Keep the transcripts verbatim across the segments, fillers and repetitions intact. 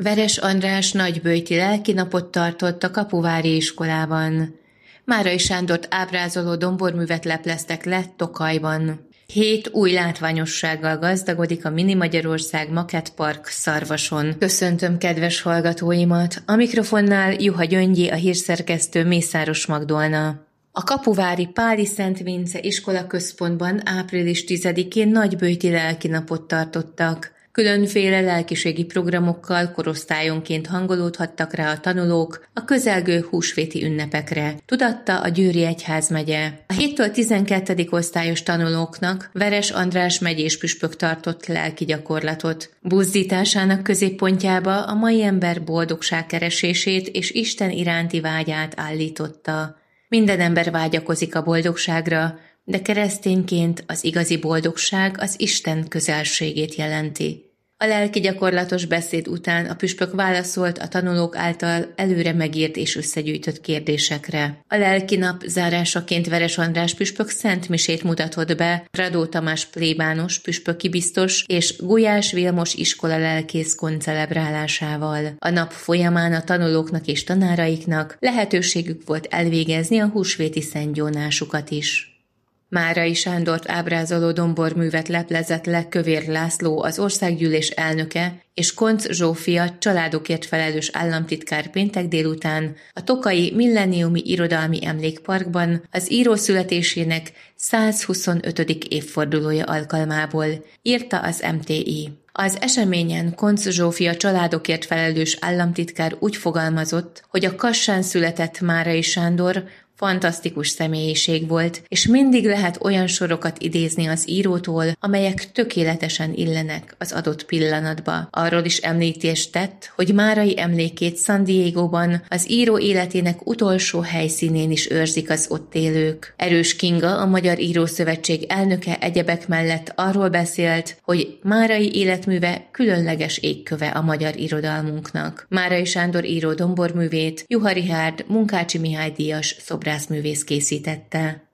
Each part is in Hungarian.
Veres András nagyböjti lelkinapot tartott a kapuvári iskolában. Márai Sándort ábrázoló domborművet lepleztek le Tokajban. Hét új látványossággal gazdagodik a Mini Magyarország Makett Park Szarvason. Köszöntöm kedves hallgatóimat! A mikrofonnál Juha Gyöngyi, a hírszerkesztő Mészáros Magdolna. A kapuvári Páli Szent Vince iskolaközpontban április tizedikén nagyböjti lelkinapot tartottak. Különféle lelkiségi programokkal korosztályonként hangolódhattak rá a tanulók a közelgő húsvéti ünnepekre, tudatta a Győri Egyházmegye. A héttől tizenkettedik osztályos tanulóknak Veres András megyés püspök tartott lelki gyakorlatot. Buzdításának középpontjába a mai ember boldogság keresését és Isten iránti vágyát állította. Minden ember vágyakozik a boldogságra, de keresztényként az igazi boldogság az Isten közelségét jelenti. A lelki gyakorlatos beszéd után a püspök válaszolt a tanulók által előre megírt és összegyűjtött kérdésekre. A lelki nap zárásaként Veres András püspök szentmisét mutatott be Radó Tamás plébános püspöki biztos és Gulyás Vilmos iskola lelkész koncelebrálásával. A nap folyamán a tanulóknak és tanáraiknak lehetőségük volt elvégezni a húsvéti szentgyónásukat is. Márai Sándort ábrázoló domborművet leplezett le Kövér László, az országgyűlés elnöke, és Koncz Zsófia családokért felelős államtitkár péntek délután a tokaji Milleniumi Irodalmi Emlékparkban az író születésének százhuszonötödik évfordulója alkalmából, írta az em té i. Az eseményen Koncz Zsófia családokért felelős államtitkár úgy fogalmazott, hogy a Kassán született Márai Sándor fantasztikus személyiség volt, és mindig lehet olyan sorokat idézni az írótól, amelyek tökéletesen illenek az adott pillanatba. Arról is említést tett, hogy Márai emlékét San Diegóban, az író életének utolsó helyszínén is őrzik az ott élők. Erős Kinga, a Magyar Írószövetség elnöke egyebek mellett arról beszélt, hogy Márai életműve különleges égköve a magyar irodalmunknak. Márai Sándor író domborművét Juha Richárd Munkácsi Mihály díjas szobrászművész készítette.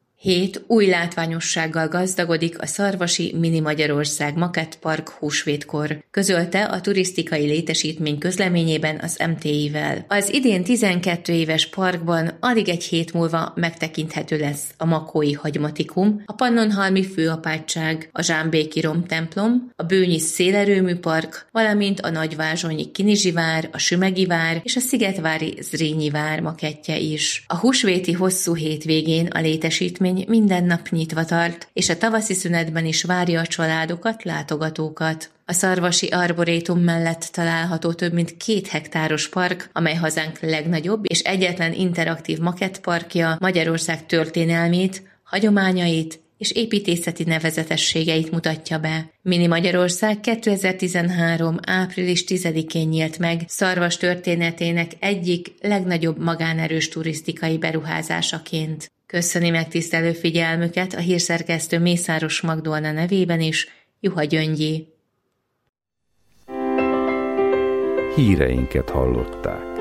Hét új látványossággal gazdagodik a szarvasi Mini Magyarország Makett Park húsvétkor, közölte a turisztikai létesítmény közleményében az em té i-vel. Az idén tizenkét éves parkban alig egy hét múlva megtekinthető lesz a Makói Hagymatikum, a Pannonhalmi Főapátság, a Zsámbéki Rom templom, a Bőnyi Szélerőmű Park, valamint a Nagyvázsonyi Kinizsi vár, a Sümegi vár és a Szigetvári Zrínyi vár makettje is. A húsvéti hosszú hétvégén a létesítmény minden nap nyitva tart, és a tavaszi szünetben is várja a családokat, látogatókat. A szarvasi arborétum mellett található több mint két hektáros park, amely hazánk legnagyobb és egyetlen interaktív makettparkja, Magyarország történelmét, hagyományait és építészeti nevezetességeit mutatja be. Mini Magyarország kétezer-tizenhárom. április tizedikén nyílt meg Szarvas történetének egyik legnagyobb magánerős turisztikai beruházásaként. Köszöni megtisztelő figyelmüket a hírszerkesztő Mészáros Magdolna nevében is, Juha Gyöngyi. Híreinket hallották.